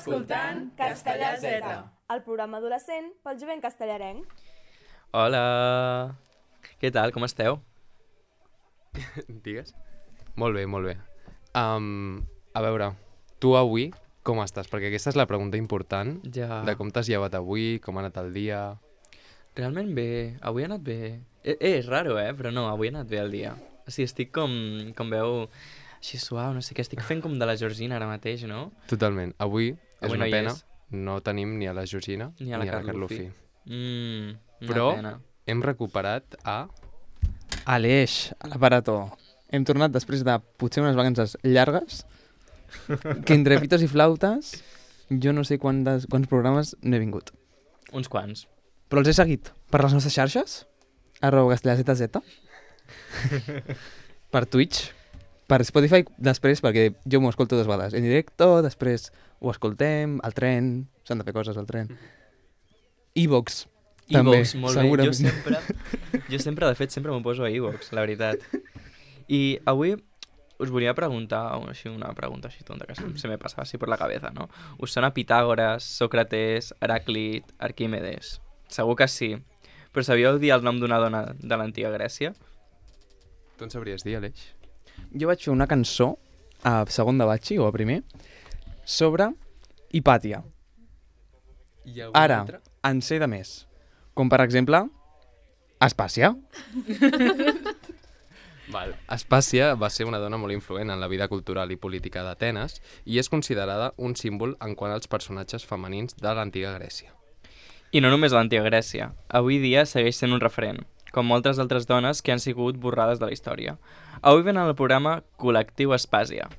escoltant Castellà Z, el programa adolescent pel jovent castellarenc. Hola! Què tal, com esteu? Digues? Molt bé, molt bé. A veure, tu avui com estàs? Perquè aquesta és la pregunta important Ja. de com t'has llevat avui, com ha anat el dia... Realment bé, avui ha anat bé. És raro, però no, avui ha anat bé el dia. O sigui, estic com veu així suau, no sé què, estic fent com de la Georgina ara mateix, no? Totalment. Avui és Avui una no hi pena, és. no tenim ni a la Georgina Ni a la Carlufi. Una Però pena. hem recuperat a... Aleix, a l'aparato. Hem tornat després de potser unes vacances llargues, que entre pitos i flautes jo no sé quants programes no he vingut. Uns quants. Però els he seguit per les nostres xarxes, @castellazz, per Twitch, per Spotify després, perquè jo m'ho escolto 2 vegades, en directe, després ho escoltem, al tren, s'han de fer coses al tren. iVox, també, iVox, molt segurament. bé. Jo sempre, de fet, sempre m'ho poso a iVox, la veritat. I avui us volia preguntar una pregunta així tonta que se me passava així per la cabeza, ¿no? Us sona Pitàgores, Sòcrates, Heràclit, Arquímedes? Segur que sí. Però sabíeu dir el nom d'una dona de l'antiga Grècia? Tu en sabries dir, Aleix? Jo vaig fer una cançó a segon de batxi, o a primer, sobre Hipàtia. Ara, en sé de més. Com, per exemple, Aspàcia. Aspàcia va ser una dona molt influent en la vida cultural i política d'Atenes i és considerada un símbol en quant als personatges femenins de l'antiga Grècia. I no només a l'antiga Grècia. Avui dia segueix sent un referent, com moltes altres dones que han sigut borrades de la història. Avui ven al programa Col·lectiu Aspàsia.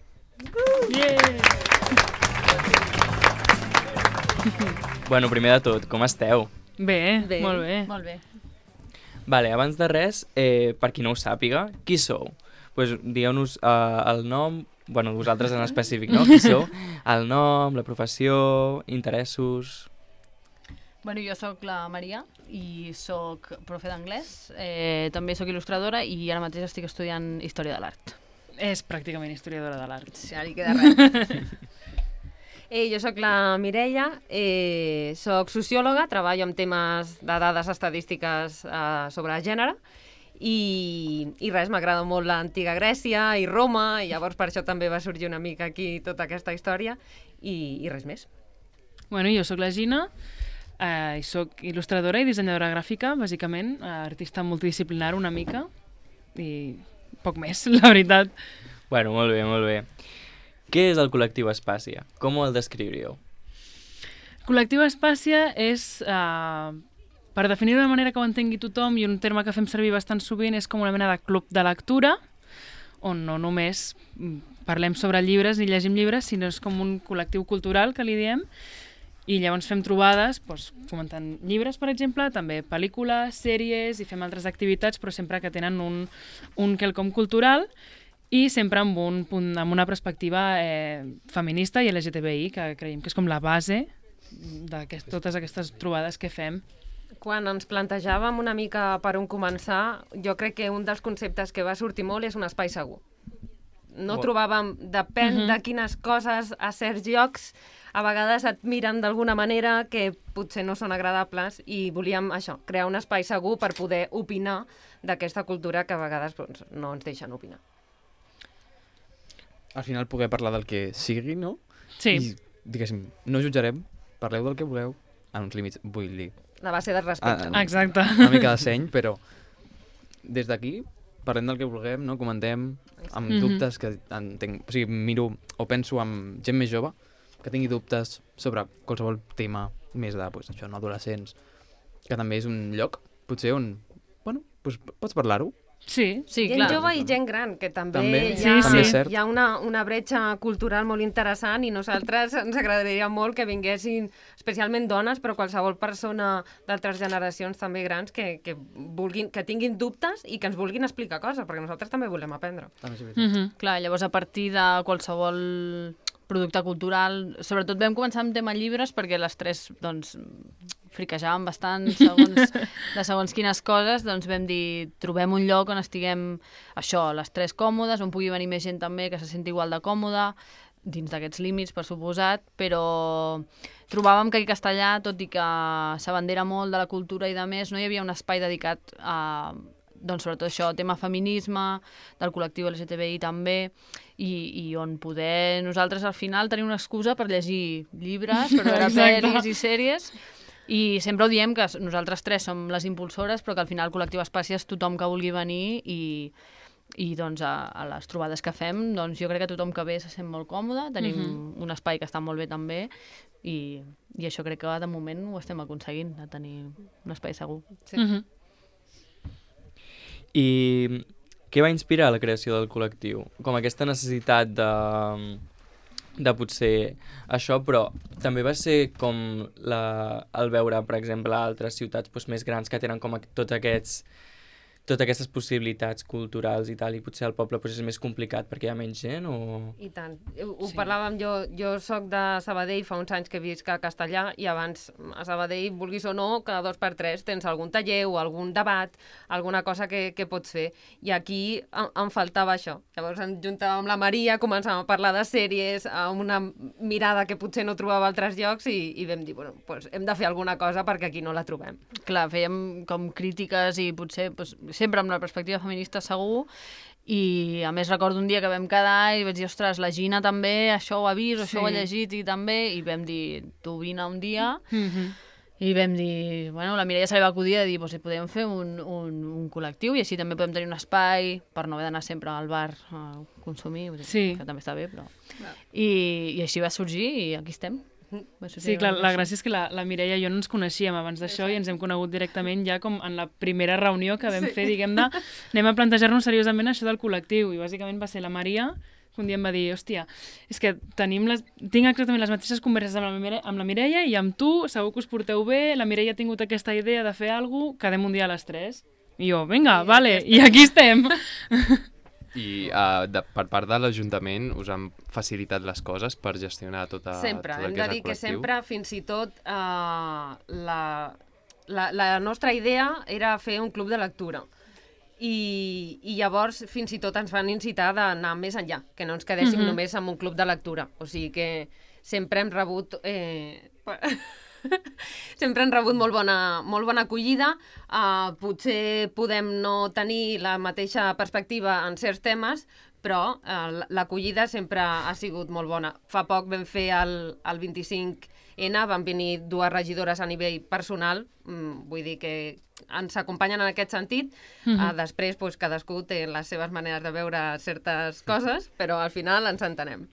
Bueno, primer de tot, com esteu? Bé, Bé, molt bé. Molt bé. Vale, abans de res, per qui no ho sàpiga, qui sou? Pues digueu-nos el nom, bueno, vosaltres en específic, no? Qui sou? El nom, la professió, interessos... Bueno, jo sóc la Maria i sóc profe d'anglès, també sóc il·lustradora i ara mateix estic estudiant Història de l'Art. És pràcticament historiadora de l'art. Sí, ara hi queda res. Jo sóc la Mireia, sóc sociòloga, treballo amb temes de dades estadístiques sobre gènere i res, m'agrada molt l'antiga Grècia i Roma i llavors per això també va sorgir una mica aquí tota aquesta història i res més. Bueno, jo sóc la Gina, i sóc il·lustradora i dissenyadora gràfica, bàsicament, artista multidisciplinar una mica i poc més, la veritat. Bueno, molt bé, molt bé. Què és el col·lectiu Aspàcia? Com el descriuríeu? Col·lectiu Aspàcia és, per definir d'una manera que ho entengui tothom, i un terme que fem servir bastant sovint, és com una mena de club de lectura, on no només parlem sobre llibres ni llegim llibres, sinó és com un col·lectiu cultural, que li diem, i llavors fem trobades, doncs, comentant llibres, per exemple, també pel·lícules, sèries, i fem altres activitats, però sempre que tenen un quelcom cultural i sempre amb una perspectiva feminista i LGTBI, que creiem que és com la base de totes aquestes trobades que fem. Quan ens plantejàvem una mica per on començar, jo crec que un dels conceptes que va sortir molt és un espai segur. No trobàvem, depèn de quines coses a certs llocs, a vegades et miren d'alguna manera que potser no són agradables i volíem això, crear un espai segur per poder opinar d'aquesta cultura que a vegades doncs, no ens deixen opinar. Al final poder parlar del que sigui, no? Sí. I, diguéssim, no jutjarem, parleu del que voleu, en uns límits, vull dir. La base del respecte. Exacte. Una mica de seny, però des d'aquí parlem del que vulguem, no? Comentem amb dubtes que entenc, o sigui, miro o penso amb gent més jove que tingui dubtes sobre qualsevol tema més de, doncs, això, no, adolescents, que també és un lloc, potser on, bueno, doncs pots parlar-ho. Sí, Sí, Gent clar. jove i gent gran, que també, També, també és cert. hi ha una bretxa cultural molt interessant i nosaltres ens agradaria molt que vinguessin, especialment dones, però qualsevol persona d'altres generacions també grans que tinguin dubtes i que ens vulguin explicar coses, perquè nosaltres també volem aprendre. Clar, llavors a partir de qualsevol producte cultural, sobretot vam començar amb tema llibres perquè les tres doncs, friquejàvem bastant de segons quines coses, doncs vam dir trobem un lloc on estiguem això, les tres còmodes, on pugui venir més gent també que se senti igual de còmoda, dins d'aquests límits, per suposat, però trobàvem que aquí a Castellà, tot i que s'abandera molt de la cultura i de més, no hi havia un espai dedicat a, doncs, sobretot això, tema feminisme, del col·lectiu LGTBI també, i on poder nosaltres al final tenir una excusa per llegir llibres, per veure pel·lis i sèries, i sempre ho diem que nosaltres tres som les impulsores, però que al final el col·lectiu Espàcia és tothom que vulgui venir i doncs a les trobades que fem, doncs jo crec que tothom que ve se sent molt còmode, tenim un espai que està molt bé també i això crec que de moment ho estem aconseguint, de tenir un espai segur. Sí. I què va inspirar la creació del col·lectiu? Com aquesta necessitat de potser això, però també va ser com el veure, per exemple, altres ciutats doncs, més grans que tenen com totes aquestes possibilitats culturals i tal, i potser al poble doncs, és més complicat perquè hi ha menys gent o... I tant. Ho parlàvem, jo soc de Sabadell, fa uns anys que visc a Castellà, i abans a Sabadell, vulguis o no, cada 2 per 3 tens algun taller o algun debat, alguna cosa que pots fer. I aquí em faltava això. Llavors ens juntàvem amb la Maria, començàvem a parlar de sèries, amb una mirada que potser no trobava a altres llocs, i vam dir, bueno, doncs hem de fer alguna cosa perquè aquí no la trobem. Clar, fèiem com crítiques i potser sempre amb la perspectiva feminista segur, i a més recordo un dia que vam quedar i vaig dir, ostres, la Gina també, això ho ha vist, això ho ha llegit i també, i vam dir, tu vine un dia, i vam dir, bueno, la Mireia se li va acudir de dir, doncs podem fer un col·lectiu i així també podem tenir un espai per no haver d'anar sempre al bar a consumir, que també està bé, però... I així va sorgir i aquí estem. Sí, clar, la gràcia és que la Mireia i jo no ens coneixíem abans d'això i ens hem conegut directament ja com en la primera reunió que vam fer, diguem-ne, anem a plantejar-nos seriosament això del col·lectiu, i bàsicament va ser la Maria que un dia em va dir, hòstia, és que tinc exactament les mateixes converses amb la Mireia i amb tu, segur que us porteu bé, la Mireia ha tingut aquesta idea de fer alguna cosa, quedem un dia a les 3. I jo, vinga, vale, i aquí estem. I per part de l'Ajuntament us han facilitat les coses per gestionar tot el que és el col·lectiu? Sempre, hem de dir que sempre, fins i tot, la nostra idea era fer un club de lectura. I llavors fins i tot ens van incitar d'anar més enllà, que no ens quedéssim només amb un club de lectura. O sigui que sempre hem rebut... sempre han rebut molt bona acollida. Potser podem no tenir la mateixa perspectiva en certs temes, però l'acollida sempre ha sigut molt bona. Fa poc vam fer el 25N, van venir 2 regidores a nivell personal, vull dir que ens acompanyen en aquest sentit. Després cadascú té les seves maneres de veure certes coses, però al final ens entenem.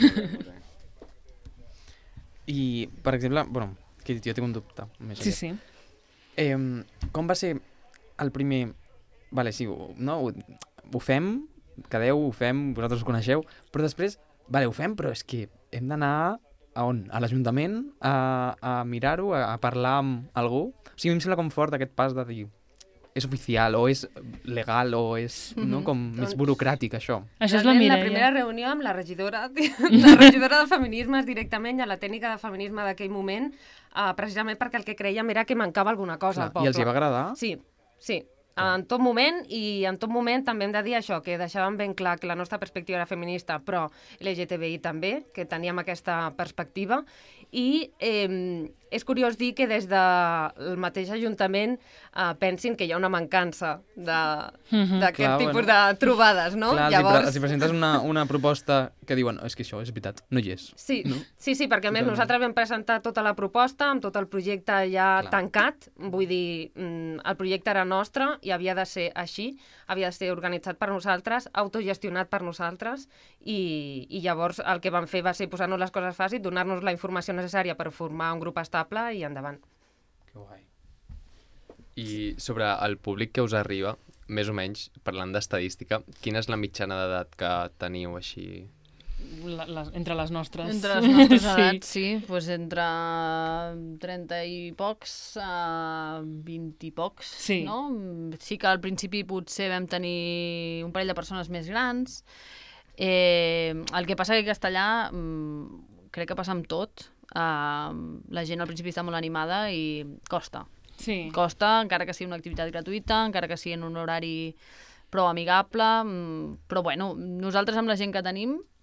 I, per exemple, bueno, que jo tinc un dubte. Sí. Com va ser el primer... Vale, sí, no, ho fem, quedeu, ho fem, vosaltres us coneixeu, però després, vale, ho fem, però és que hem d'anar a on? A l'Ajuntament? A mirar-ho? A parlar amb algú? O sigui, a mi em sembla com fort aquest pas de dir és oficial, o és legal, o és com més burocràtic, això. Això és la Mireia. La primera reunió amb la regidora de feminismes directament i a la tècnica de feminisme d'aquell moment, precisament perquè el que creiem era que mancava alguna cosa al poble. I els hi va agradar? Sí. En tot moment, i en tot moment també hem de dir això, que deixàvem ben clar que la nostra perspectiva era feminista, però LGTBI també, que teníem aquesta perspectiva, i és curiós dir que des del mateix Ajuntament pensin que hi ha una mancança d'aquest tipus de trobades, no? Clar, llavors... els hi presentes una proposta que diuen, és que això és veritat, no hi és. Sí, perquè a més nosaltres vam presentar tota la proposta, amb tot el projecte ja tancat, vull dir, el projecte era nostre i havia de ser així, havia de ser organitzat per nosaltres, autogestionat per nosaltres, i llavors el que vam fer va ser posar-nos les coses fàcils, donar-nos la informació necessària per formar un grup estable i endavant. Que guai. I sobre el públic que us arriba, més o menys, parlant d'estadística, quina és la mitjana d'edat que teniu així? Entre les nostres. Entre les nostres edats, sí. Pues entre 30 i pocs a 20 i pocs, no? Sí que al principi potser vam tenir un parell de persones més grans. El que passa que a Castellà crec que passa amb tot. La gent al principi està molt animada i costa. Sí. Costa, encara que sigui una activitat gratuïta, encara que sigui en un horari prou amigable, però bueno, nosaltres amb la gent que tenim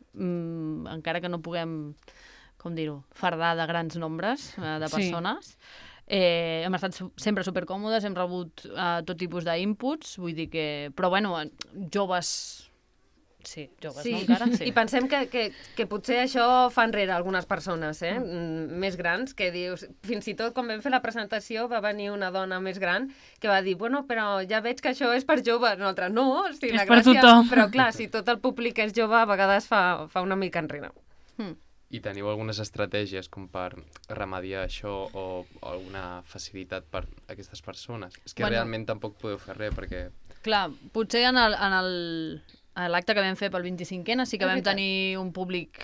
encara que no puguem, com dir-ho, fardar de grans nombres de persones. Hem estat sempre supercòmodes, hem rebut tot tipus d'inputs, vull dir que... Però, bueno, joves... Sí, joves, no, encara? Sí. I pensem que potser això fa enrere algunes persones, més grans, que dius... Fins i tot, quan vam fer la presentació, va venir una dona més gran que va dir, bueno, però ja veig que això és per joves. Nosaltres, no, és per tothom. Però, clar, si tot el públic és jove, a vegades fa una mica enrere. I teniu algunes estratègies com per remediar això o alguna facilitat per a aquestes persones? És que realment tampoc podeu fer res, perquè... Clar, potser en l'acte que vam fer pel 25ena sí que vam tenir un públic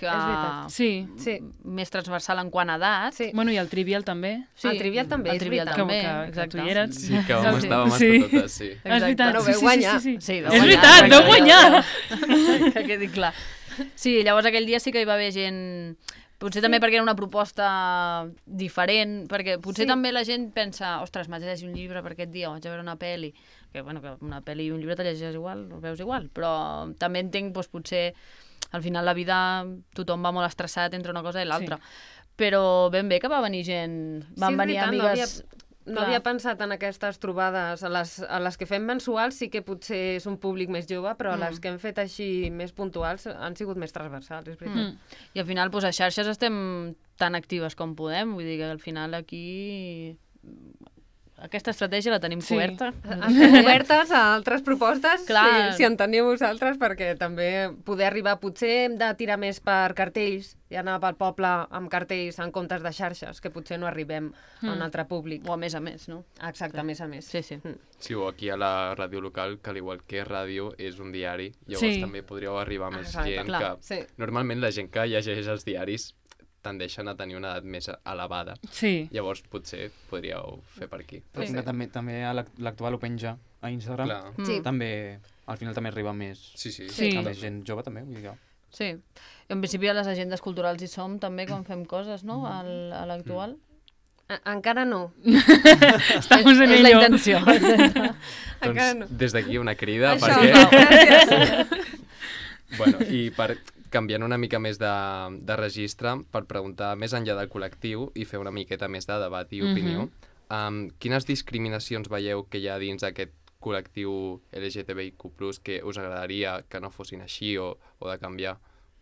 més transversal en quant a edat. Sí. Bueno, i el Trivial també. Sí, el Trivial també, el Trivial també, que tu hi eres. Sí, que estàvem a totes, sí. És veritat, sí. És veritat, veu guanyar! Que quedi clar. Sí, llavors aquell dia sí que hi va haver gent... Potser també perquè era una proposta diferent, perquè potser també la gent pensa, ostres, m'haig de llegir un llibre per aquest dia, o haig de veure una pel·li, que una pel·li i un llibre te llegeixes igual, ho veus igual, però també entenc, doncs, potser al final la vida tothom va molt estressat entre una cosa i l'altra. Però ben bé que va venir gent, van venir amigues... No havia pensat en aquestes trobades. A les que fem mensuals sí que potser és un públic més jove, però a les que hem fet així més puntuals han sigut més transversals, és veritat. I al final, doncs, a xarxes estem tan actives com podem. Vull dir que al final aquí... Aquesta estratègia la tenim coberta. Estem obertes a altres propostes, Clar. si en teniu vosaltres, perquè també poder arribar... Potser hem de tirar més per cartells i anar pel poble amb cartells en comptes de xarxes, que potser no arribem a un altre públic. O a més, no? Exacte, a més. Sí. Sí, o aquí a la ràdio local, que al igual que ràdio és un diari, llavors també podríeu arribar a més gent que... Normalment la gent que llegeix els diaris tendeixen a tenir una edat més elevada. Sí. Llavors potser podríeu fer per aquí. Però també l'actual ho penja a Instagram. Clar. També, al final també arriba més... Sí. A més gent jove també, vull dir que... Sí. I en principi a les agendes culturals hi som també quan fem coses, no? A l'actual. Encara no. Estamos en ello. És la intenció. Doncs des d'aquí una crida Això, perquè... Bueno, i per canviant una mica més de registre, per preguntar més enllà del col·lectiu i fer una miqueta més de debat i opinió, quines discriminacions veieu que hi ha dins aquest col·lectiu LGTBIQ+, que us agradaria que no fossin així o de canviar?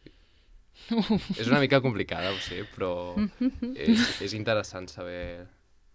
És una mica complicada, ho sé, però és interessant saber...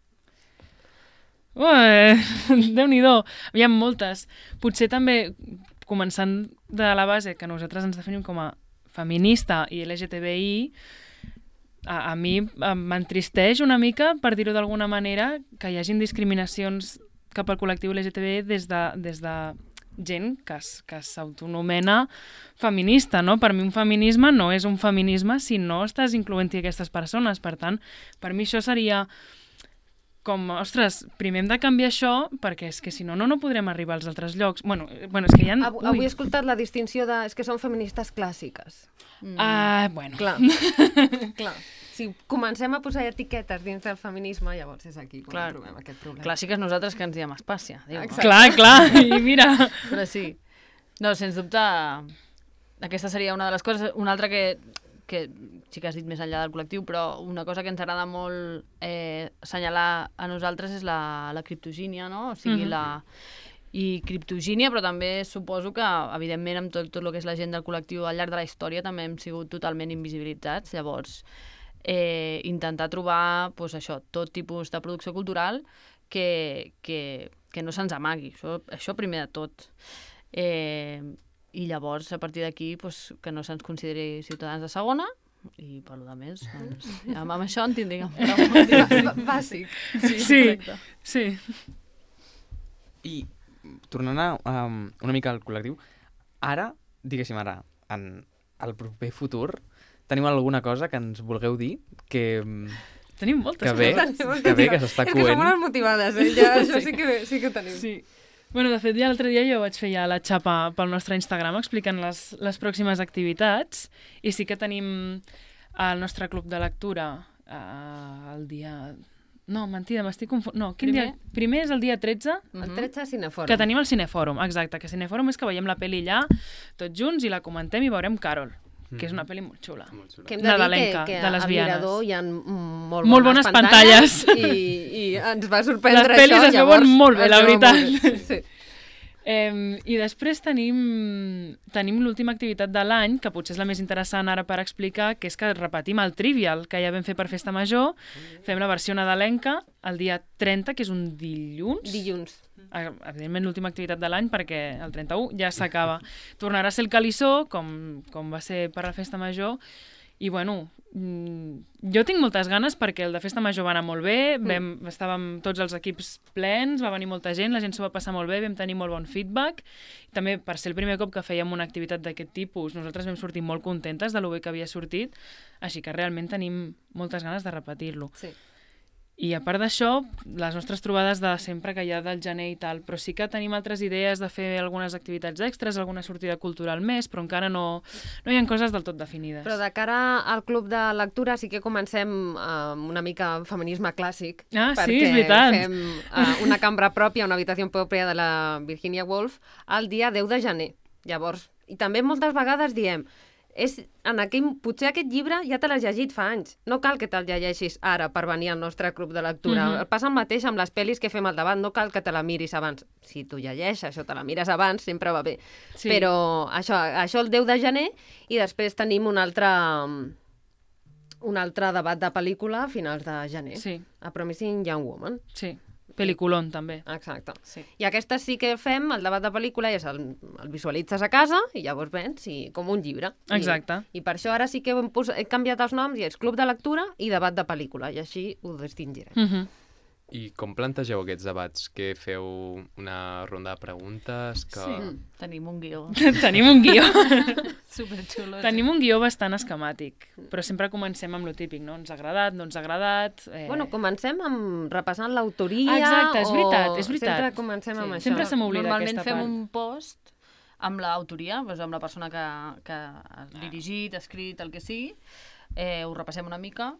Déu-n'hi-do, hi ha moltes. Potser també, començant de la base, que nosaltres ens definim com a feminista i LGTBI, a mi m'entristeix una mica, per dir-ho d'alguna manera, que hi hagin discriminacions cap al col·lectiu LGTBI des de gent que s'autonomena feminista, no? Per mi un feminisme no és un feminisme si no estàs incloent-hi aquestes persones. Per tant, per mi això seria com, ostres, primer hem de canviar això perquè és que si no podrem arribar als altres llocs. Bueno, és que hi ha... Avui he escoltat la distinció de... És que són feministes clàssiques. Bueno. Clar. Si comencem a posar etiquetes dins del feminisme, llavors és aquí quan trobem aquest problema. Clàssiques nosaltres que ens diem Espàcia. Clar, i mira... Però sí. No, sens dubte, aquesta seria una de les coses. Una altra que sí que has dit més enllà del col·lectiu, però una cosa que ens agrada molt assenyalar a nosaltres és la criptogínia, no? O sigui, i criptogínia, però també suposo que, evidentment, amb tot el que és la gent del col·lectiu al llarg de la història també hem sigut totalment invisibilitzats. Llavors, intentar trobar tot tipus de producció cultural que no se'ns amagui. Això primer de tot. I llavors, a partir d'aquí, que no se'ns consideri ciutadans de segona, i per lo més, doncs, ja amb això en tindríem prou. Bàsic. Sí. I tornant una mica al col·lectiu, diguéssim ara, en el proper futur, teniu alguna cosa que ens vulgueu dir que... Tenim moltes coses. Que bé, que s'està coent. És que som unes motivades, això sí que ho tenim. Sí. Bueno, de fet, ja l'altre dia jo vaig fer ja la xapa pel nostre Instagram explicant les pròximes activitats i sí que tenim el nostre club de lectura el dia... No, mentida, m'estic confondent. No, quin dia? Primer és el dia 13. El 13 Cinefòrum. Que tenim el Cinefòrum, exacte. Que Cinefòrum és que veiem la pel·li allà, tots junts, i la comentem i veurem Carol. que és una pel·li molt xula. Molt xulo. Que hem de dir Nadalenca, que de al lesbianes. Mirador hi ha molt Molt bones pantalles. I ens va sorprendre Les pel·lis això. es veuen molt bé, es la veuen veritat. molt bé. Sí. I després tenim l'última activitat de l'any, que potser és la més interessant ara per explicar, que és que repetim el Trivial, que ja vam fer per Festa Major. Fem la versió nadalenca el dia 30, que és un dilluns. Dilluns. Evidentment l'última activitat de l'any, perquè el 31 ja s'acaba. Tornarà a ser el Calissó, com va ser per la Festa Major, i bueno, jo tinc moltes ganes perquè el de Festa Major va anar molt bé, estàvem tots els equips plens, va venir molta gent, la gent s'ho va passar molt bé, vam tenir molt bon feedback. També per ser el primer cop que fèiem una activitat d'aquest tipus, nosaltres vam sortir molt contentes de lo bé que havia sortit, així que realment tenim moltes ganes de repetir-lo. Sí. I a part d'això, les nostres trobades de sempre que hi ha del gener i tal, però sí que tenim altres idees de fer algunes activitats extres, alguna sortida cultural més, però encara no hi ha coses del tot definides. Però de cara al club de lectura sí que comencem amb una mica feminisme clàssic. Ah, sí, és veritat. Perquè fem una cambra pròpia, una habitació pròpia de la Virginia Woolf el dia 10 de gener. Llavors, i també moltes vegades diem potser aquest llibre ja te l'has llegit fa anys. No cal que te'l llegeixis ara per venir al nostre club de lectura. Passa el mateix amb les pel·lis que fem al davant. No cal que te la miris abans. Si tu llegeixes això, te la mires abans, sempre va bé. Sí. Però això el 10 de gener, i després tenim un altre debat de pel·lícula a finals de gener. Sí. A Promising Young Woman. Sí, pel·liculón també. Exacte. Sí. I aquestes sí que fem, el debat de pel·lícula és el visualitzes a casa i llavors vens com un llibre. Exacte. I per això ara sí que he canviat els noms i és Club de Lectura i Debat de Pel·lícula, i així ho distingirem. I com plantegeu aquests debats? Que feu una ronda de preguntes? Que... Sí. Tenim un guió Tenim un guió. superxulo. Tenim un guió bastant esquemàtic, però sempre comencem amb lo típic, no? Ens ha agradat, no ens ha agradat... Bueno, comencem repassant l'autoria. Exacte, és veritat, és veritat. Sempre comencem amb això. Sempre se m'oblida Normalment aquesta fem part. un post amb l'autoria, doncs amb la persona que ha dirigit, ha escrit, el que sigui, ho repassem una mica,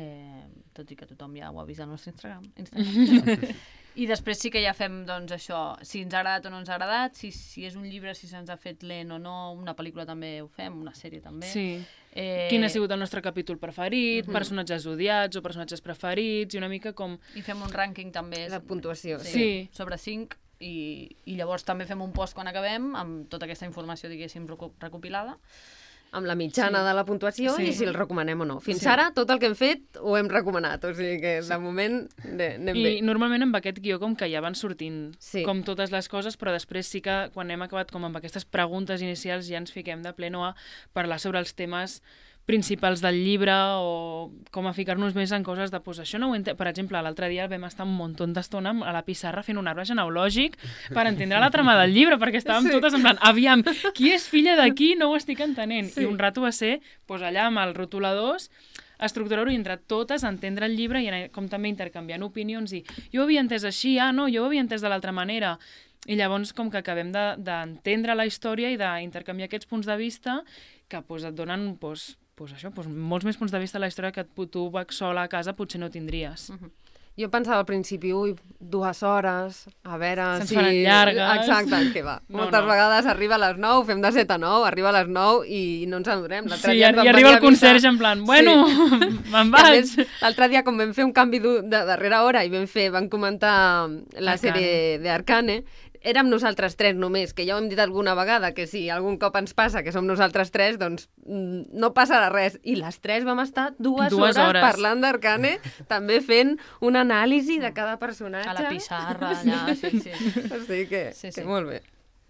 tot i que tothom ja ho ha vist al nostre Instagram. I després sí que ja fem, doncs, això, si ens ha agradat o no ens ha agradat, si és un llibre, si se'ns ha fet lent o no, una pel·lícula també ho fem, una sèrie també. Sí. Quin ha sigut el nostre capítol preferit, personatges odiats o personatges preferits, i una mica com... I fem un rànquing també. La puntuació. Sí. Sobre 5, i llavors també fem un post quan acabem, amb tota aquesta informació, diguéssim, recopilada. Amb la mitjana de la puntuació Sí. i si el recomanem o no. Fins ara, tot el que hem fet ho hem recomanat, o sigui que de moment anem bé. I normalment amb aquest guió com que ja van sortint com totes les coses, però després sí que quan hem acabat com amb aquestes preguntes inicials ja ens fiquem de pleno a parlar sobre els temes principals del llibre o com a ficar-nos més en coses de, pues, això no ho entenc. Per exemple, l'altre dia vam estar un munt d'estona a la pissarra fent un arbre genealògic per entendre la trama del llibre, perquè estàvem totes en plan, aviam, qui és filla de qui? No ho estic entenent. I un rato va ser, pues, allà amb els rotuladors, estructurar-ho i entre totes, entendre el llibre i anar com també intercanviant opinions i jo ho havia entès així, no, jo ho havia entès de l'altra manera. I llavors com que acabem d'entendre la història i d'intercanviar aquests punts de vista que pues, et donen això, molts més punts de vista de la història que tu sola a casa potser no tindries. Jo pensava al principi, 2 hores, a veure Se'ns faran llargues. Exacte, que va. Moltes vegades arriba a les 9, fem de 7 a 9, arriba a les 9 i no ens adonem. Sí, i arriba el conserge en plan, bueno, me'n vaig. L'altre dia, com vam fer un canvi de darrera hora i van comentar la sèrie d'Arcane, érem nosaltres 3 només, que ja ho hem dit alguna vegada, que si algun cop ens passa que som nosaltres 3, doncs no passarà res. I les 3 vam estar 2 hores parlant d'Arcane, també fent una anàlisi de cada personatge. A la pissarra, allà, sí. O sigui que molt bé.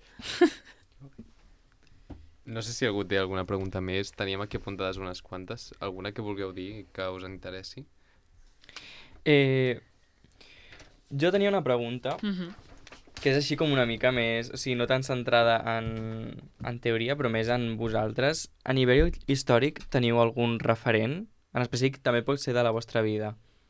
No sé si algú té alguna pregunta més. Teníem aquí apuntades unes quantes. Alguna que vulgueu dir que us interessi? Jo tenia una pregunta que és així com una mica més, o sigui, no tan centrada en teoria, però més en vosaltres. A nivell històric teniu algun referent? En específic també pot ser de la vostra vida.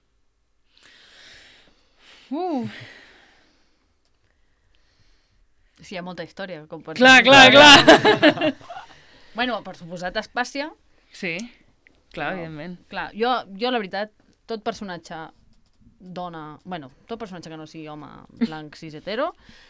Sí, hi ha molta història. Com pots Clar. Bueno, per suposat, Espàcia. Sí, clar, evidentment. Clar, jo la veritat, tot personatge dona... Bueno, tot personatge que no sigui home blanc cis hetero,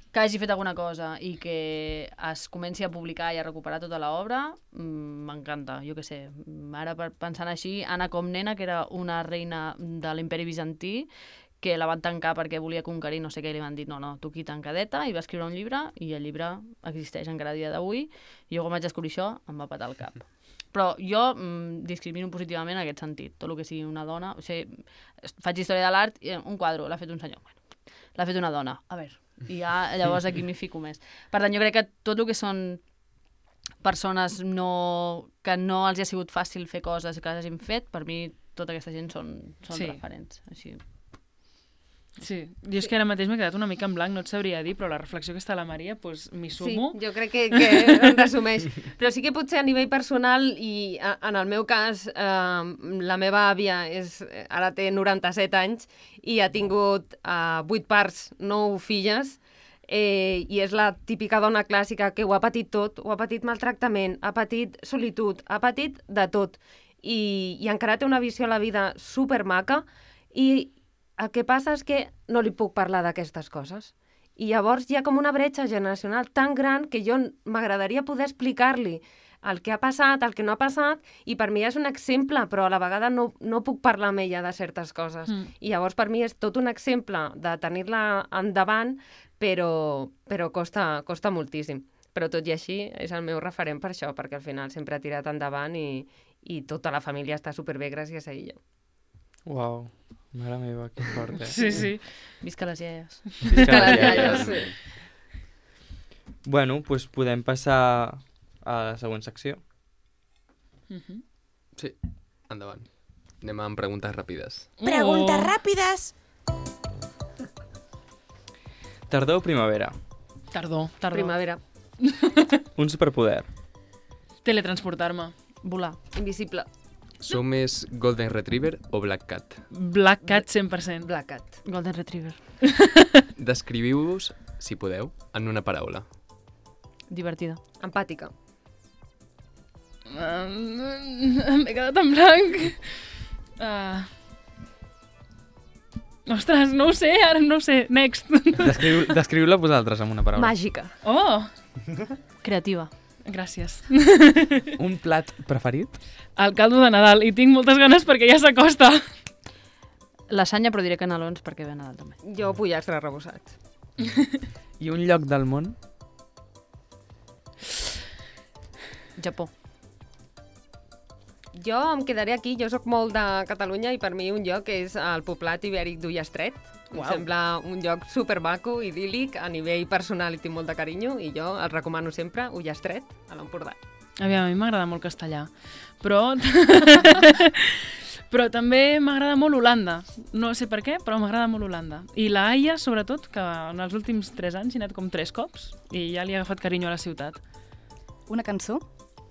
que hagi fet alguna cosa i que es comenci a publicar i a recuperar tota l'obra, m'encanta, jo què sé. Ara, pensant així, Anna Comnena, que era una reina de l'imperi bizantí, que la van tancar perquè volia conquerir no sé què, i li van dir no, tu aquí tancadeta, i va escriure un llibre, i el llibre existeix encara a dia d'avui, i jo quan vaig descobrir això em va patar el cap. Però jo discrimino positivament en aquest sentit, tot el que sigui una dona, o sigui, faig història de l'art, i un quadre l'ha fet un senyor, bueno, l'ha fet una dona, a veure, i ja llavors aquí m'hi fico més. Per tant, jo crec que tot el que són persones que no els ha sigut fàcil fer coses que hagin fet, per mi tota aquesta gent són referents, així. Sí, jo és que ara mateix m'he quedat una mica en blanc, no et sabria dir, però la reflexió que està la Maria, doncs m'hi sumo. Sí, jo crec que en resumeix. Però sí que potser a nivell personal, i en el meu cas, la meva àvia ara té 97 anys i ha tingut 8 parts, 9 filles, i és la típica dona clàssica que ho ha patit tot, ho ha patit maltractament, ha patit solitud, ha patit de tot, i encara té una visió a la vida supermaca, i el que passa és que no li puc parlar d'aquestes coses. I llavors hi ha com una bretxa generacional tan gran que jo m'agradaria poder explicar-li el que ha passat, el que no ha passat, i per mi és un exemple, però a la vegada no puc parlar amb ella de certes coses. I llavors per mi és tot un exemple de tenir-la endavant, però costa moltíssim. Però tot i així és el meu referent per això, perquè al final sempre ha tirat endavant i tota la família està superbé gràcies a ella. Uau, mare meva, que fort, Sí, sí. Visca les iaies. Visca les iaies, sí. Bueno, doncs podem passar a la següent secció. Sí, endavant. Anem amb preguntes ràpides. Preguntes ràpides! Tardor o primavera? Tardor. Primavera. Un superpoder. Teletransportar-me. Volar. Invisible. Sou més Golden Retriever o Black Cat? Black Cat 100%. Black Cat. Golden Retriever. Descriviu-vos, si podeu, en una paraula. Divertida. Empàtica. M'he quedat en blanc. Ostres, no ho sé, ara no ho sé. Next. Descriu-la vosaltres amb una paraula. Màgica. Oh, Creativa. gràcies. Un plat preferit? El caldo de Nadal, i tinc moltes ganes perquè ja s'acosta. Lasanya, però diré canelons perquè ve Nadal també. Jo pollastre arrebossat. I un lloc del món? Japó. Jo em quedaré aquí, jo sóc molt de Catalunya i per mi un lloc és el poblat ibèric d'Ullastret. Em sembla un lloc supermaco, idíl·lic, a nivell personal i tinc molt de carinyo, i jo el recomano sempre, Ullastret, a l'Empordà. Aviam, a mi m'agrada molt castellà, però... però també m'agrada molt Holanda. No sé per què, però m'agrada molt Holanda. I la Haia, sobretot, que en els últims 3 anys he anat com 3 cops i ja li he agafat carinyo a la ciutat. Una cançó?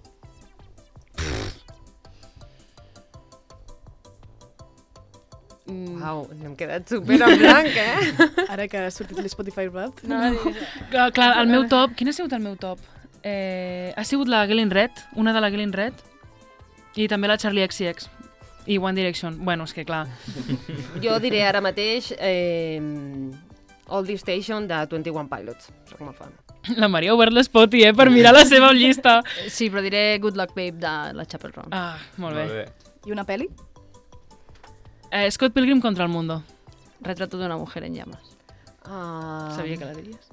Uau, hem quedat super en blanc, Ara que ha sortit l'Spotify Rap. Clar, el meu top... Quin ha sigut el meu top? Ha sigut la Gillian Red, una de la Gillian Red, i també la Charlie XCX i One Direction. Bueno, és que clar... Jo diré ara mateix All The Station de 21 Pilots. Soc molt fan. La Maria ha obert l'Spotty, per mirar la seva llista. Sí, però diré Good Luck Babe de la Chapel Roan. Ah, molt bé. I una pel·li? Scott Pilgrim contra el mundo. Retrato d'una mujer en llamas. Sabia que la diries.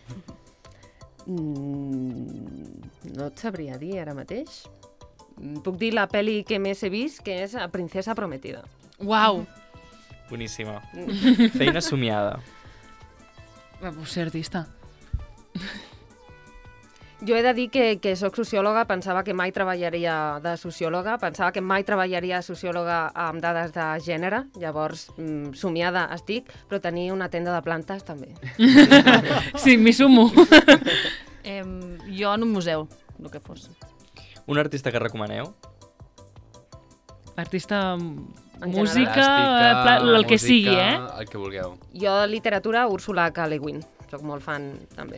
No et sabria dir ara mateix. Puc dir la pel·li que més he vist, que és Princesa Prometida. Uau! Boníssima. Feina somiada. Va ser artista. Jo he de dir que soc sociòloga, pensava que mai treballaria de sociòloga, pensava que mai treballaria de sociòloga amb dades de gènere, llavors somiada estic, però tenir una tenda de plantes també. Sí, m'hi sumo. Jo en un museu, el que fos. Un artista que recomaneu? Artista, En música, el que música, sigui, el que vulgueu. Jo de literatura, Úrsula K. Le Guin, soc molt fan també.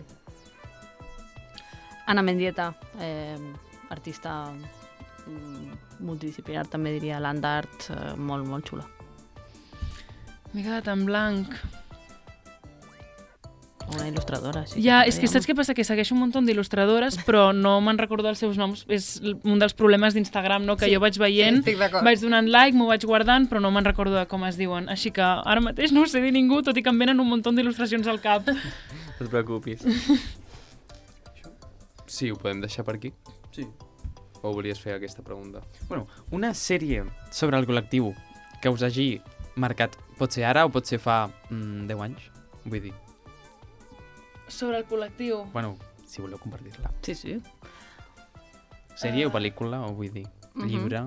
Ana Mendieta, artista multidisciplinar, també diria, land art, molt, molt xula. M'he quedat en blanc. una il·lustradora. Sí, Ja, és que saps què passa? Que segueixo un munt d'il·lustradores, però no me'n recordo els seus noms. És un dels problemes d'Instagram, no? Que jo vaig veient, estic d'acord. vaig donant like, m'ho vaig guardant, però no me'n recordo de com es diuen. Així que ara mateix no ho sé dir ningú, tot i que em venen un munt d'il·lustracions al cap. No et preocupis. Sí, ho podem deixar per aquí? Sí. O volies fer aquesta pregunta? Bueno, una sèrie sobre el col·lectiu que us hagi marcat, pot ser ara o pot ser fa 10 anys, vull dir. Sobre el col·lectiu. Bueno, si voleu compartir-la. Sí, sí. Sèrie o pel·lícula, o vull dir, llibre.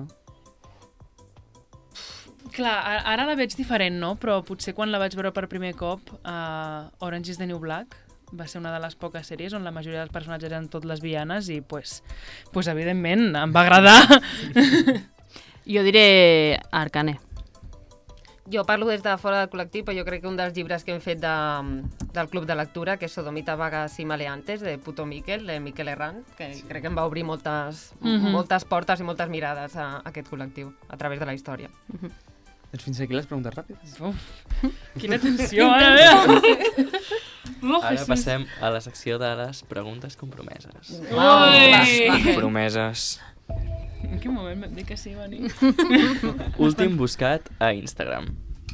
Clar, ara la veig diferent, no? Però potser quan la vaig veure per primer cop, Orange is the New Black va ser una de les poques sèries on la majoria dels personatges eren tot lesbianes i, pues evidentment, em va agradar. Jo diré Arcane. Jo parlo des de fora del col·lectiu, però jo crec que un dels llibres que hem fet del Club de Lectura, que és Sodomita, Vagas i Maleantes, de Puto Miquel, de Miquel Herrant, que crec que em va obrir moltes portes i moltes mirades a aquest col·lectiu, a través de la història. Doncs fins aquí les preguntes ràpides. Quina tensió, ara veu! Ara passem a la secció de les preguntes compromeses. Ui! Promeses. En quin moment vam dir que sí, venir? Últim buscat a Instagram.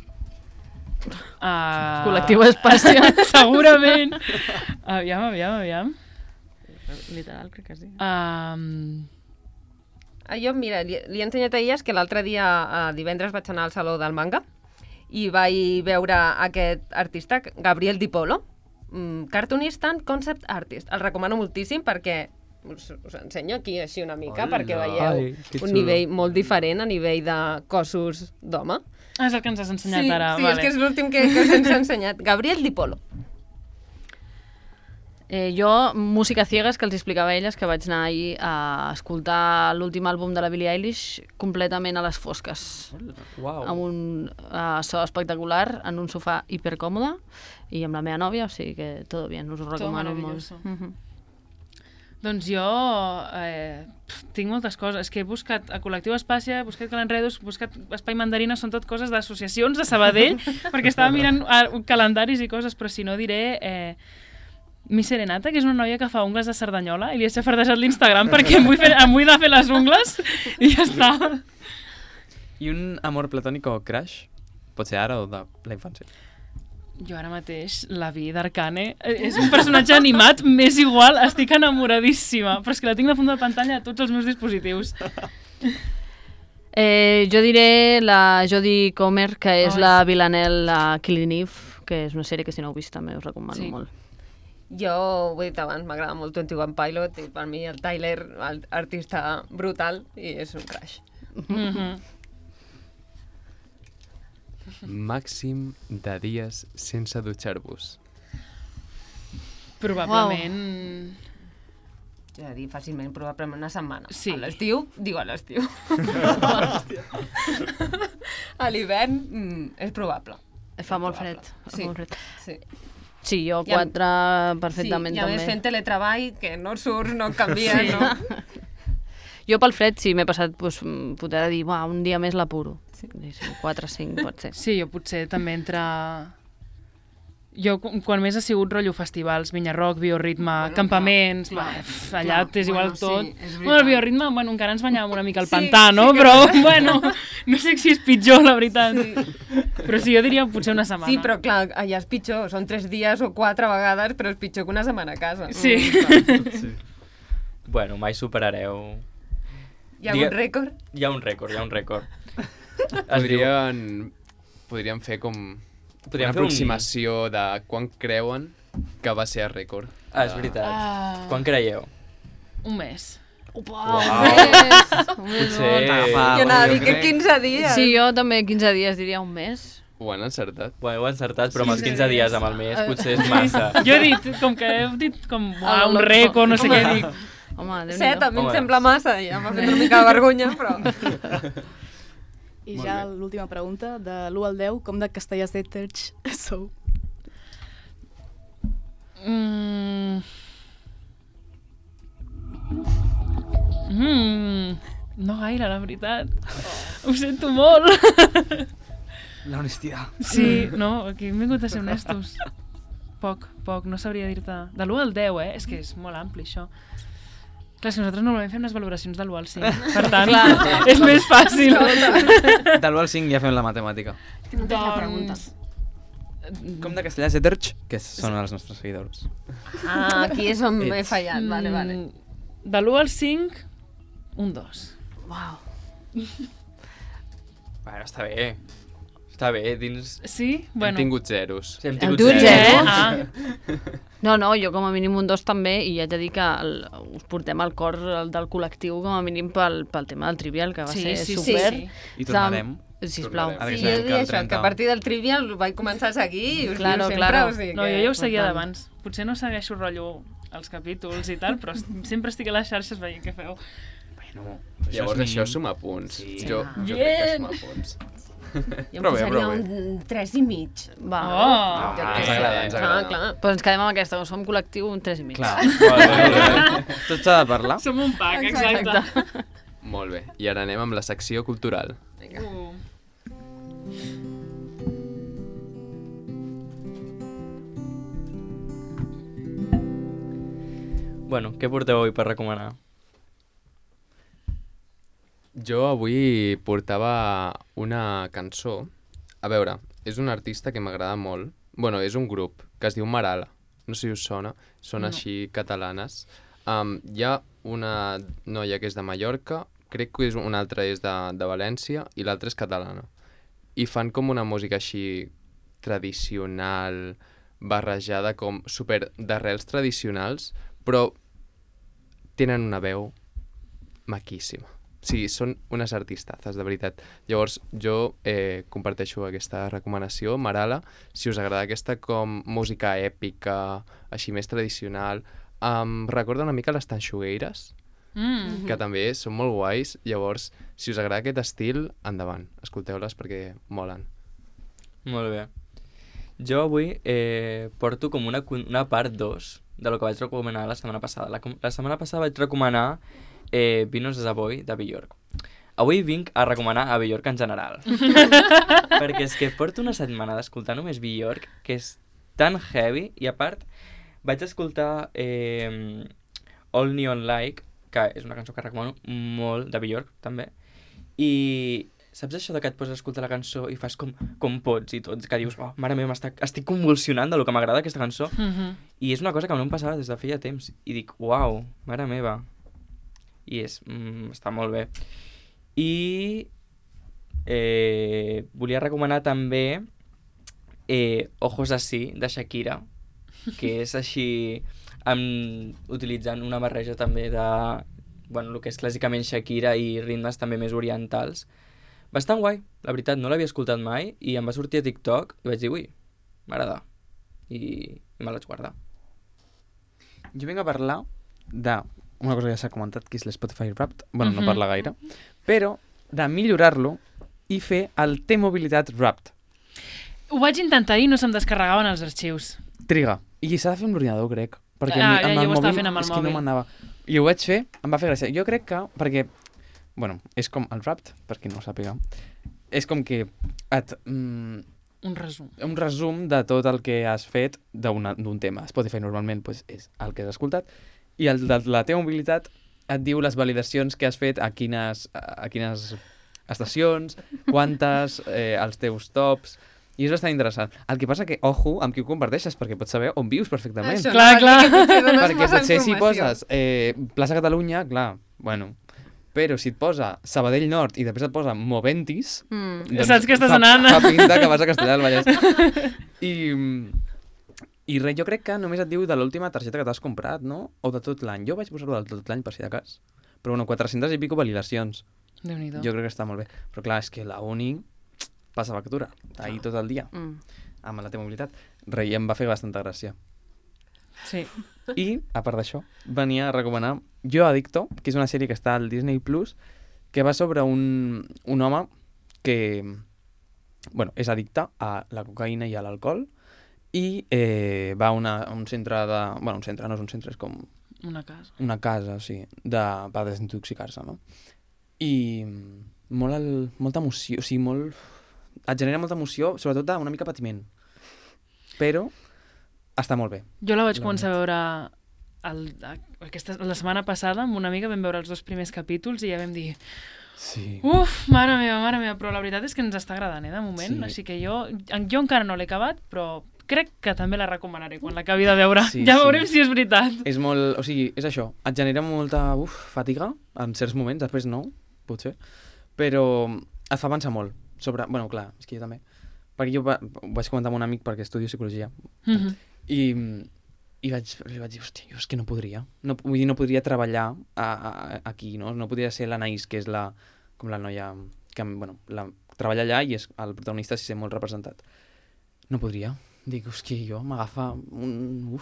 Col·lectiu Espàcia. Segurament. Aviam. Literal, crec que sí. Jo, mira, li he ensenyat a elles que l'altre dia, divendres, vaig anar al Saló del Manga i vaig veure aquest artista, Gabriel Di Polo, cartoonist and concept artist. El recomano moltíssim perquè us ensenyo aquí així una mica, perquè veieu un nivell molt diferent a nivell de cossos d'home. És el que ens has ensenyat ara. Sí, és que és l'últim que us he ensenyat. Gabriel Di Polo. Jo, Música Ciegas, que els explicava a elles, que vaig anar ahir a escoltar l'últim àlbum de la Billie Eilish completament a les fosques. Uau. Amb un so espectacular, en un sofà hipercòmode, i amb la meva nòvia, o sigui que tot bien, us ho recomano molt. Doncs jo tinc moltes coses. És que he buscat a Col·lectiu Espàcia, he buscat Calenredos, he buscat Espai Mandarina, són tot coses d'associacions de Sabadell, perquè estava mirant calendaris i coses, però si no diré... Mi Serenata, que és una noia que fa ungles de Cerdanyola, i li he xafardejat l'Instagram perquè em vull anar a fer les ungles i ja està. I un amor platònic o crush? Pot ser ara o de la infància? Jo ara mateix, la Vi d'Arcane, és un personatge animat, m'és igual, estic enamoradíssima, però és que la tinc de fons de pantalla a tots els meus dispositius. Jo diré la Jodie Comer, que és la Villanelle a Killing Eve, que és una sèrie que si no heu vist també us recomano molt. Jo ho he dit abans, m'agrada molt 21 Pilot i per mi el Tyler, artista brutal, i és un crush. Màxim de dies sense dutxar-vos. Probablement... És a dir, fàcilment, probablement una setmana. Sí. A l'estiu, diu a l'estiu. A l'hivern és probable. Fa molt fred. Sí. Molt fred. Sí. Sí, jo 4 perfectament també. Sí, i a més fent teletreball, que no surts, no canvies, no? Jo pel fred sí, m'he passat poder dir, un dia més l'apuro. Sí, 4 o 5 pot ser. Sí, jo potser també entre... Jo, quan més ha sigut rotllo festivals, Vinyarroc, Bioritme, campaments, allà t'és igual tot. Bueno, el Bioritme, encara ens banyàvem una mica al pantà, no? Però, no sé si és pitjor, la veritat. Però sí, jo diria potser una setmana. Sí, però clar, allà és pitjor. Són 3 dies o 4 vegades, però és pitjor que una setmana a casa. Sí. Bueno, mai superareu... Hi ha un rècord? Hi ha un rècord. Podríem fer com... Podríem una aproximació de quan creuen que va ser el rècord. És veritat. Quan creieu? Un mes. Uau! Potser... Jo anava a dir que 15 dies. Sí, jo també 15 dies diria un mes. Ho han encertat. Ho heu encertat, però amb els 15 dies amb el mes potser és massa. Jo he dit, com que heu dit com un rècord, no sé què dic. Home, 7 a mi em sembla massa, ja m'ha fet una mica de vergonya, però... I ja l'última pregunta, de l'1 al 10, com de castellers d'Eterch sou? No gaire, la veritat. Ho sento molt. La honestitat. Sí, no, aquí hem vingut a ser honestos. poc, no sabria dir-te. De l'1 al 10, És que és molt ampli, això. Clar, si nosaltres normalment fem les valoracions de l'1 al 5, per tant, és més fàcil. De l'1 al 5 ja fem la matemàtica. Doncs... Com de Castellà Zeterch, que són els nostres seguidors. Ah, aquí és on m'he fallat, vale. De l'1 al 5, un 2. Uau. Bueno, està bé. Està bé, dins... Sí? Hem Bueno. tingut zeros. Sí, hem Heu tingut tingut zero. zeros? No, jo com a mínim un 2 també, i haig de dir que us portem al cor del col·lectiu com a mínim pel tema del Trivial, que va ser super. Sí. I tornarem. Sisplau. Ara que Sí, sabem jo que diria el això, 30 que a partir del Trivial vaig començar a seguir i us Claro, diu sempre, claro. o sigui No, que... jo ja ho seguia per tant. d'abans. Potser no segueixo rotllo els capítols i tal, però sempre estic a les xarxes veient què feu. Bueno, Llavors això suma punts. Sí. Jo crec que Bien. suma punts. Jo em Però bé, posaria però bé. un 3 i mig. Va. Oh! Jo què ens sé. agrada, ens agrada. Clar. Doncs ens quedem amb aquesta, com som col·lectiu, un 3 i mig. clar. Tot s'ha de parlar. Som un pack, exacte. Molt bé, i ara anem amb la secció cultural. Bueno, què porteu avui per recomanar? Jo avui portava una cançó. A veure, és un artista que m'agrada molt. Bueno, és un grup que es diu Marala. No sé si us sona. Són així catalanes. Hi ha una noia que és de Mallorca, crec que una altra és de València i l'altra és catalana. I fan com una música així tradicional, barrejada com super d'arrels tradicionals, però tenen una veu maquíssima. Sí, són unes artistazes, de veritat. Llavors, jo comparteixo aquesta recomanació, Marala, si us agrada aquesta com música èpica, així més tradicional. Recorda una mica les Tanxugueires, que també són molt guais. Llavors, si us agrada aquest estil, endavant, escolteu-les perquè molen. Molt bé. Jo avui porto com una part 2 de lo que vaig recomanar la setmana passada. La setmana passada vaig recomanar Vinos de Savoy de Björk. Avui vinc a recomanar a Björk en general. Perquè és que porto una setmana d'escoltar només Björk, que és tan heavy, i a part vaig escoltar All Neon Like, que és una cançó que recomano molt, de Björk també, i saps això de que et poses a escoltar la cançó i fas com pots i tot, que dius, oh, mare meva, estic convulsionant de lo que m'agrada aquesta cançó, i és una cosa que no em passava des de feia temps, i dic, uau, mare meva, i està molt bé. I volia recomanar també Ojos Así, de Shakira, que és així, utilitzant una barreja també de, bueno, el que és clàssicament Shakira i ritmes també més orientals. Bastant guai, la veritat, no l'havia escoltat mai i em va sortir a TikTok i vaig dir, ui, m'agrada. I me l'haig guardar. Jo vinc a parlar d'una cosa que ja s'ha comentat, que és l'Spotify Wrapped. Bueno, no parla gaire. Però de millorar-lo i fer el T-Mobilitat Wrapped. Ho vaig intentar i no se'm descarregaven els arxius. Triga. I s'ha de fer amb l'ordinador, crec. Perquè Ah, amb jo el ho estava mòbil fent amb el és que no mòbil. m'anava. I ho vaig fer, em va fer gràcia. Jo crec que, perquè, bueno, és com el Wrapped, per qui no ho sàpiga, és com que Un resum. un resum de tot el que has fet d'un tema. Spotify normalment pues, és el que has escoltat i el de la teva mobilitat et diu les validacions que has fet a quines estacions, quantes, els teus tops, i és bastant interessant. El que passa que, ojo, amb qui ho comparteixes, perquè pots saber on vius perfectament. Això, Clar, no, clar. que potser dones Perquè massa potser si informació. poses plaça Catalunya, clar, bueno, però si et posa Sabadell Nord i després et posa Moventis... Saps que estàs anant. Fa pinta que vas a Castellà del Vallès. I res, jo crec que només et diu de l'última targeta que t'has comprat, no? O de tot l'any. Jo vaig posar-ho de tot l'any, per si de cas. Però bueno, 400 i pico validacions. Déu-n'hi-do. Jo crec que està molt bé. Però clar, és que la uni passa factura. Ahir tot el dia, amb la T-Mobilitat. Res, i em va fer bastanta gràcia. Sí. I, a part d'això, venia a recomanar Jo Adicto, que és una sèrie que està al Disney Plus, que va sobre un home que, bueno, és addicte a la cocaïna i a l'alcohol i va a un centre de... Bueno, un centre no és un centre, és com Una casa. una casa, sí, per desintoxicar-se, no? I molta emoció, o sigui, et genera molta emoció, sobretot una mica patiment. Però està molt bé. Jo la vaig començar a veure la setmana passada amb una amiga, vam veure els 2 primers capítols i ja vam dir Sí. uf, mare meva, però la veritat és que ens està agradant, de moment, Sí. així que jo encara no l'he acabat, però crec que també la recomanaré quan l'acabi de veure. Sí, Ja sí. veurem si és veritat. És molt... O sigui, és això. Et genera molta fatiga en certs moments, després no, potser, però et fa pensar molt sobre... Bueno, clar, és que jo també. Perquè jo ho vaig comentar amb un amic perquè estudio psicologia i li vaig dir, hòstia, jo és que no podria. Vull dir, no podria treballar aquí, no? No podria ser l'Anaïs, que és com la noia que, bueno, treballa allà i el protagonista s'hi sent molt representat. No podria. Dic, és que jo m'agafa un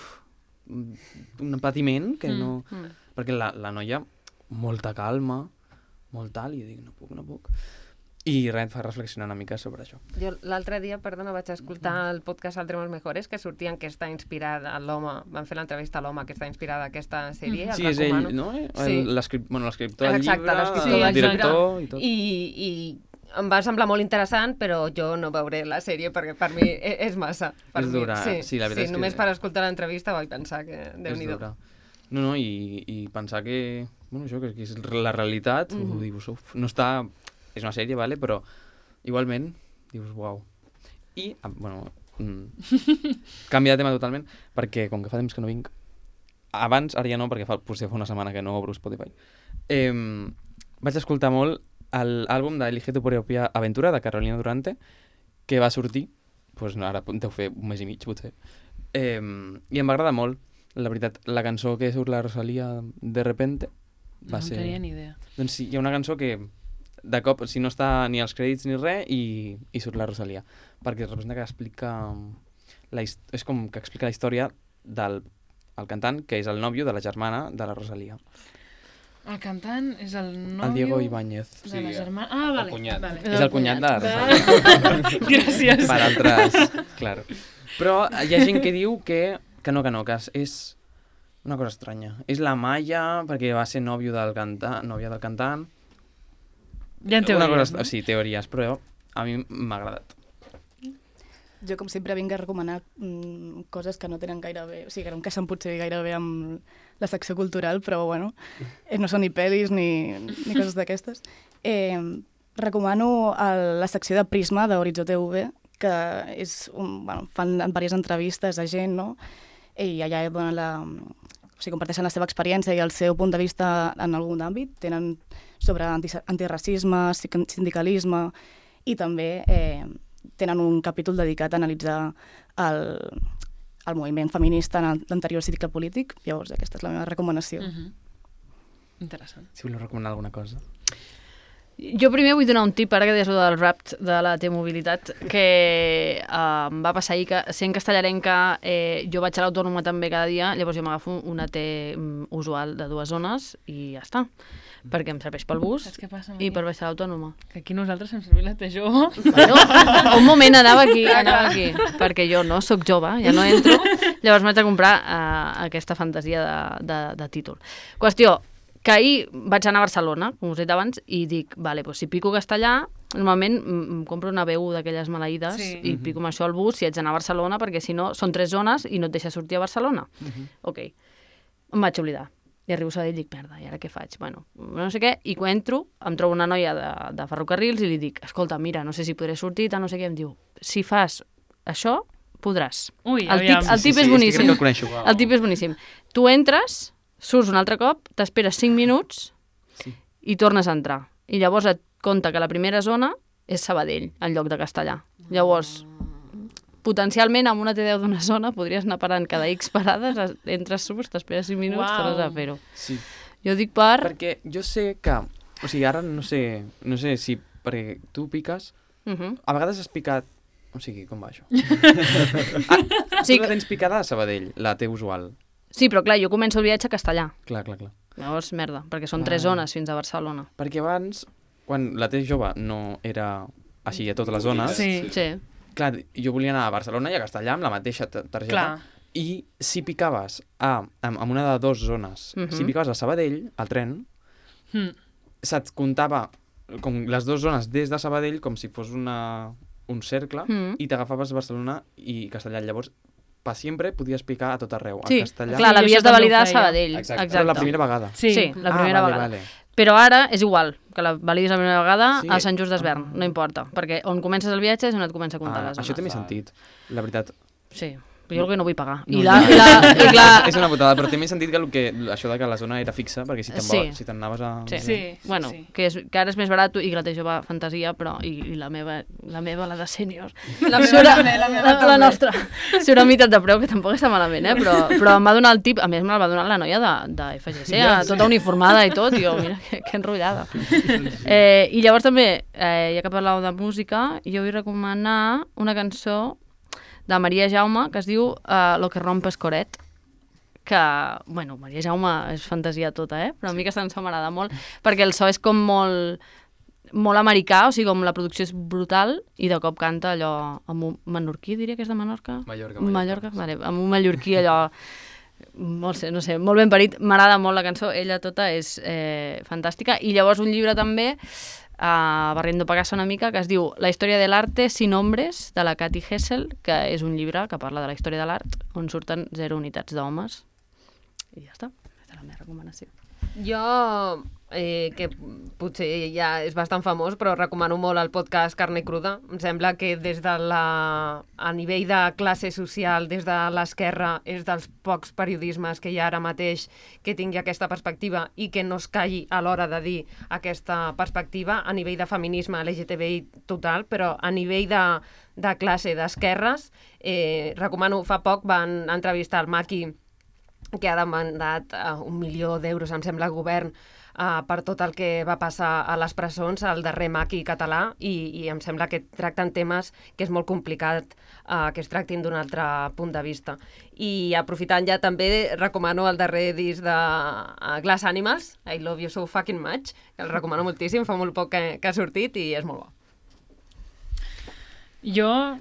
patiment que no... Perquè la noia, molta calma, molt tal, i jo dic, no puc. I res, et fa reflexionar una mica sobre això. Jo l'altre dia, perdona, vaig escoltar el podcast Altremos Mejores, que sortien que està inspirat a l'home, van fer l'entrevista a l'home que està inspirada a aquesta sèrie, Sí, el és recomano. ell, no? Sí. L'escriptor del Exacte, llibre, l'escriptor el del director i tot. I em va semblar molt interessant, però jo no veuré la sèrie perquè per mi és massa. Per És mi. dura, sí, la veritat és que... només per escoltar l'entrevista vaig pensar que Déu-n'hi-do. dura. No, i pensar que... Bueno, això, que és la realitat, ho dius, no està... És una sèrie, vale? Però igualment dius, uau. I, bueno, canvia de tema totalment, perquè com que fa temps que no vinc, abans, ara ja no, perquè potser fa una setmana que no obro Spotify, vaig escoltar molt l'àlbum d'Elige tu propia aventura, de Carolina Durante, que va sortir, doncs ara deu fer un mes i mig, potser, i em va agradar molt, la veritat. La cançó que surt la Rosalía de repente va ser... No tenia ni idea. Doncs sí, hi ha una cançó que de cop, si no està ni als crèdits ni res, i surt la Rosalía, perquè representa que explica és com que explica la història del cantant, que és el nòvio de la germana de la Rosalía. El cantant és el nòvio... El Diego Ibáñez. De la germana... Ah, vale. El cunyat. Vale. És el cunyat de la Rosalía. Gràcies. Per altres... Claro. Però hi ha gent que diu que no, que és una cosa estranya. És la Maya, perquè va ser nòvia del cantant. Hi ha teories, no? Sí, teories, però a mi m'ha agradat. Jo, com sempre, vinc a recomanar coses que no tenen gaire bé, o sigui, que no encaixen potser gaire bé amb la secció cultural, però, bueno, no són ni pel·lis ni coses d'aquestes. Recomano la secció de Prisma d'Horitzó TV, que és fan diverses entrevistes a gent, no? I allà donen comparteixen la seva experiència i el seu punt de vista en algun àmbit. Tenen sobre antiracisme, sindicalisme, i també tenen un capítol dedicat a analitzar el moviment feminista en l'anterior cicle polític. Llavors, aquesta és la meva recomanació. Interessant. Si voleu recomanar alguna cosa. Jo primer vull donar un tip, ara que deies de Wrapped, de la T-mobilitat, que em va passar ahir que, sent castellarenca, jo vaig a l'Autònoma també cada dia, llavors jo m'agafo una T usual de 2 zones i ja està, perquè em serveix pel bus i per baixar a l'Autònoma. Que aquí nosaltres hem servit la T jove. Bueno, un moment anava aquí, perquè jo no sóc jove, ja no entro, llavors m'haig de comprar aquesta fantasia de títol. Qüestió, que ahir vaig anar a Barcelona, com us he dit abans, i dic, vale, doncs si pico castellà, normalment em compro una B1 d'aquelles maleïdes i pico amb això al bus si haig d'anar a Barcelona, perquè si no són 3 zones i no et deixa sortir a Barcelona. Ok. Em vaig oblidar. I arribo a Sabadell i dic, merda, i ara què faig? Bueno, no sé què, i quan entro, em trobo una noia de ferrocarrils i li dic, escolta, mira, no sé si podré sortir, no sé què, em diu, si fas això, podràs. Ui, el tip és boníssim. És que crec que el coneixo. El tip és boníssim. Tu entres, surts un altre cop, t'esperes 5 minuts i tornes a entrar. I llavors et compta que la primera zona és Sabadell, en lloc de Castellà. Llavors, potencialment, amb una T10 d'una zona, podries anar parant cada X parades, entres, surts, t'esperes 5 minuts, tornes a fer-ho. Sí. Jo dic per... Perquè jo sé que... O sigui, ara no sé si... Perquè tu piques... A vegades has picat... O sigui, com va això? Tu la tens picada a Sabadell, la T usual. Sí, però clar, jo començo el viatge a Castellà. Clar. Llavors, merda, perquè són 3 zones fins a Barcelona. Perquè abans, quan la T jove no era així a totes les zones, Sí. clar, jo volia anar a Barcelona i a Castellà amb la mateixa targeta. Clar. I si picaves amb una de 2 zones, si picaves a Sabadell, al tren, se't comptava com les 2 zones des de Sabadell com si fos un cercle i t'agafaves Barcelona i Castellà. Llavors per sempre podia explicar a tot arreu. Sí, En castellà. clar, Sí, l'havies això de també ho validar a feia. Sabadell. Exacte. Exacte. La primera vegada. Sí, la primera vale, vegada. Vale. Però ara és igual, que la validis la primera vegada Sí. a Sant Just d'Esvern, no importa, perquè on comences el viatge és on et comença a comptar les Això té zones. més sentit, la veritat. Sí, però jo el que no vull pagar. No, I ja. És una putada, però té més sentit que això de que la zona era fixa, perquè si te'n anaves a... Sí. Sí, Bueno, sí. que ara és més barat i que la té jove fantasia, però i la meva, la de sènior, La meva surt a- també, la meva la també. nostra, surt a meitat de preu, que tampoc està malament, però em va donar el tip, a més me la va donar la noia de FGC, tota uniformada i tot, i jo, mira, que enrotllada. I llavors també, ja que parlàveu de música, jo vull recomanar una cançó de Maria Jaume, que es diu Lo que rompes coret, que, bueno, Maria Jaume és fantasia tota, però a mi aquesta cançó m'agrada molt, perquè el so és com molt americà, o sigui, com la producció és brutal, i de cop canta allò amb un menorquí, diria que és de Menorca? Mallorca, vale, amb un mallorquí allò, no sé, molt ben parit, m'agrada molt la cançó, ella tota és fantàstica, i llavors un llibre també, barriendo pa casa una mica, que es diu La història de l'arte sin hombres, de la Cathy Hessel, que és un llibre que parla de la història de l'art, on surten 0 unitats d'homes. I ja està, aquesta és la meva recomanació. Jo, que potser ja és bastant famós, però recomano molt el podcast Carne Cruda. Em sembla que a nivell de classe social, des de l'esquerra, és dels pocs periodismes que hi ha ara mateix que tingui aquesta perspectiva i que no es calli a l'hora de dir aquesta perspectiva a nivell de feminisme LGTBI total, però a nivell de classe, d'esquerres, recomano, fa poc van entrevistar el Maki, que ha demandat 1 milió d'euros, em sembla, al govern per tot el que va passar a les presons, el darrer maqui català, i em sembla que tracten temes que és molt complicat que es tractin d'un altre punt de vista. I aprofitant ja també recomano el darrer disc de Glass Animals, I Love You So Fucking Much, que el recomano moltíssim, fa molt poc que ha sortit i és molt bo. Jo,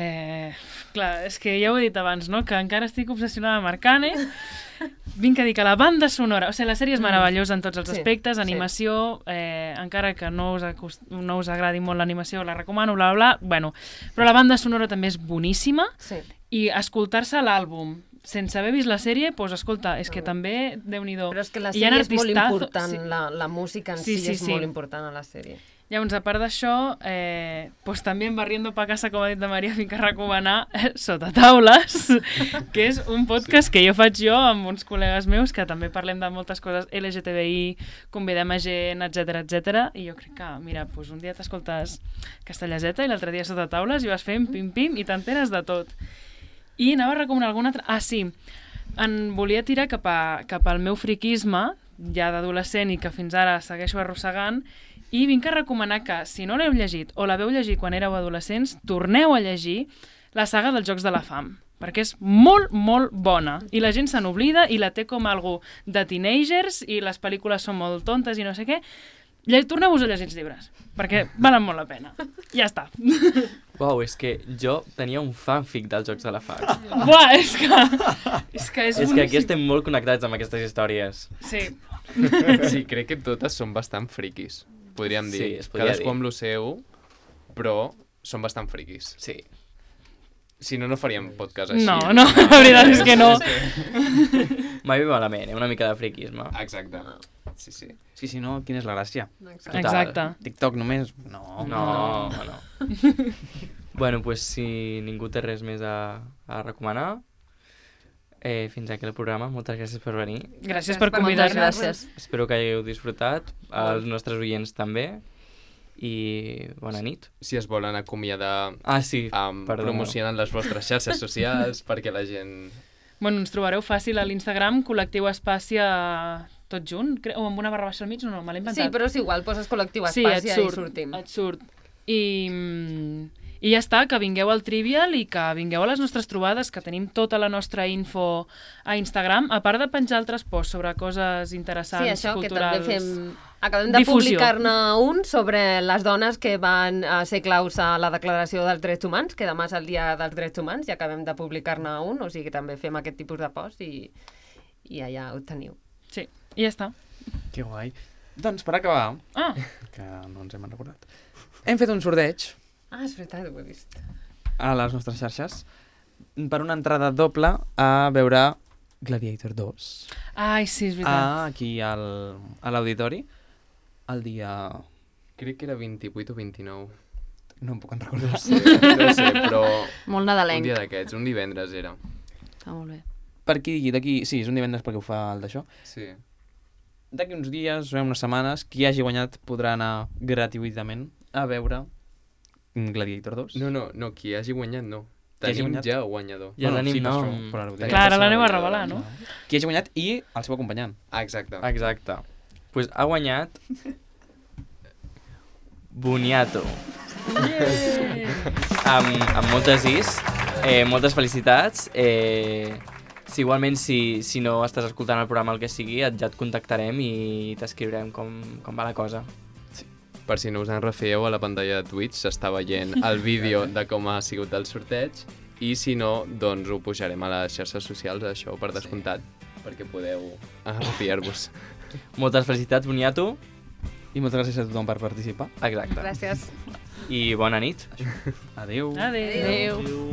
clar, és que ja ho he dit abans, no?, que encara estic obsessionada amb Arcane. Vinc a dir que la banda sonora, o sigui, la sèrie és meravellosa en tots els aspectes, animació, encara que no us agradi molt l'animació, la recomano, bla, bla, bla, bueno, però la banda sonora també és boníssima, i escoltar-se l'àlbum sense haver vist la sèrie, doncs escolta, és que també, Déu-n'hi-do. Però és que la sèrie és molt important, la música en si és molt important a la sèrie. Llavors, a part d'això, doncs també en Barriendo pa casa, com ha dit la Maria, vinc a recomanar Sota Taules, que és un podcast que jo faig amb uns col·legues meus, que també parlem de moltes coses LGTBI, convidem a gent, etc. I jo crec que, mira, doncs un dia t'escoltes Castellaseta i l'altre dia Sota Taules i vas fent pim-pim i t'enteres de tot. I anava a recomanar alguna altra... Ah, sí, en volia tirar cap al meu friquisme, ja d'adolescent i que fins ara segueixo arrossegant, i vinc a recomanar que, si no l'heu llegit o la veu llegir quan éreu adolescents, torneu a llegir la saga dels Jocs de la Fam, perquè és molt, molt bona. I la gent se n'oblida i la té com algo de teenagers i les pel·lícules són molt tontes i no sé què. Torneu-vos a llegir els llibres, perquè valen molt la pena. Ja està. Uau, és que jo tenia un fanfic dels Jocs de la Fam. Buah, és que és que aquí estem molt connectats amb aquestes històries. Sí. Sí, crec que totes són bastant friquis, podríem dir. Sí, es podria Cadascú dir. amb lo seu, però són bastant friquis. Sí. Si no, no faríem podcast així. No, la veritat és que no. Mai ve malament, una mica de friquisme. Exacte. Sí. Sí, si no, quina és la gràcia? Exacte. TikTok només? No. No. Bueno, pues si ningú té res més a recomanar, fins aquí el programa. Moltes gràcies per venir. Gràcies per convidar-nos. Gràcies. Espero que hagueu disfrutat, els nostres oients també, i bona nit. Si es volen acomiadar, Sí, promocionant les vostres xarxes socials perquè la gent... Bueno, ens trobareu fàcil a l'Instagram, Col·lectiu Espàcia tot junt, o amb una barra baixa al mig, no, me l'he inventat. Sí, però és igual, poses Col·lectiu Espàcia i sortim. Et surt. I ja està, que vingueu al Trivial i que vingueu a les nostres trobades, que tenim tota la nostra info a Instagram, a part de penjar altres posts sobre coses interessants, culturals... Que també acabem de publicar-ne un sobre les dones que van ser claus a la Declaració dels Drets Humans, que demà és el Dia dels Drets Humans, i acabem de publicar-ne un, o sigui que també fem aquest tipus de post i allà ho teniu. Sí, i ja està. Que guai. Doncs per acabar, que no ens hem recordat, hem fet un sorteig És veritat, ho he vist. a les nostres xarxes per una entrada doble a veure Gladiator 2. Ai, sí, és veritat. Aquí a l'auditori, el dia... Crec que era 28 o 29. No em puc en recordar. No sé, però... Molt Un nadalenc. dia d'aquests, un divendres era. Està molt bé. Per d'aquí... Sí, és un divendres perquè ho fa el d'això. Sí. D'aquí uns dies, unes setmanes, qui hagi guanyat podrà anar gratuïtament a veure Gladiator 2. No, qui hagi guanyat no. Qui hagi Tenim guanyat? ja guanyador. Ja tenim sí, per nom. això, però ara ho diré. Clar, ara l'anem a revelar, no? Qui hagi guanyat i el seu acompanyant. Ah, exacte. Exacte. Pues ha guanyat... Boniato. Amb moltes is. Moltes felicitats. Si igualment, si no estàs escoltant el programa, el que sigui, ja et contactarem i t'escriurem com va la cosa. Per si no us en refeieu, a la pantalla de Twitch s'està veient el vídeo de com ha sigut el sorteig i si no, doncs ho pujarem a les xarxes socials, això per descomptat, perquè podeu refiar-vos. Moltes felicitats, Boniato. I moltes gràcies a tothom per participar. Exacte. Gràcies. I bona nit. Adéu. Adéu. Adéu.